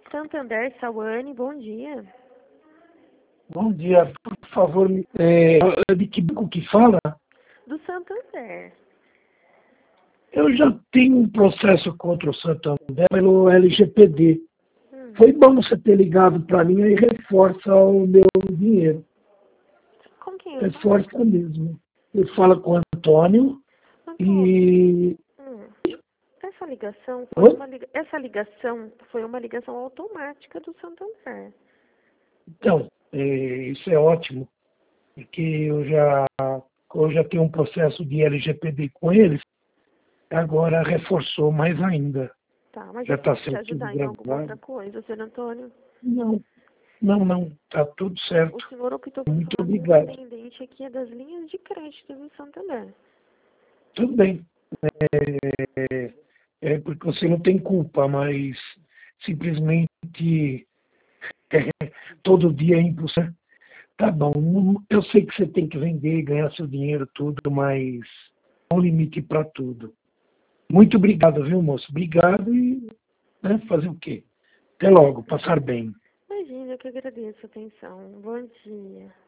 Santander, Sawane, bom dia. Bom dia, por favor, de que banco que fala? Do Santander. Eu já tenho um processo contra o Santander pelo LGPD. Hum. Foi bom você ter ligado para mim e reforça o meu dinheiro. Com quem eu falo? Reforça mesmo. Eu falo com o Antônio e... Essa ligação Oi? foi uma ligação automática do Santander. Então, isso é ótimo, porque eu já tenho um processo de LGPD com eles, agora reforçou mais ainda. Tá, mas Já eu está posso te sendo tudo ajudar em alguma outra gravado. coisa, senhor Antônio? Não, está tudo O certo. senhor optou por Muito falar com o obrigado. atendente aqui das linhas de crédito do Santander. Tudo bem. Porque você não tem culpa, mas simplesmente todo dia é impossível. Tá bom, eu sei que você tem que vender, ganhar seu dinheiro, tudo, mas há um limite para tudo. Muito obrigado, viu, moço? Obrigado e fazer o quê? Até logo, passar bem. Imagina, eu que agradeço a atenção. Bom dia.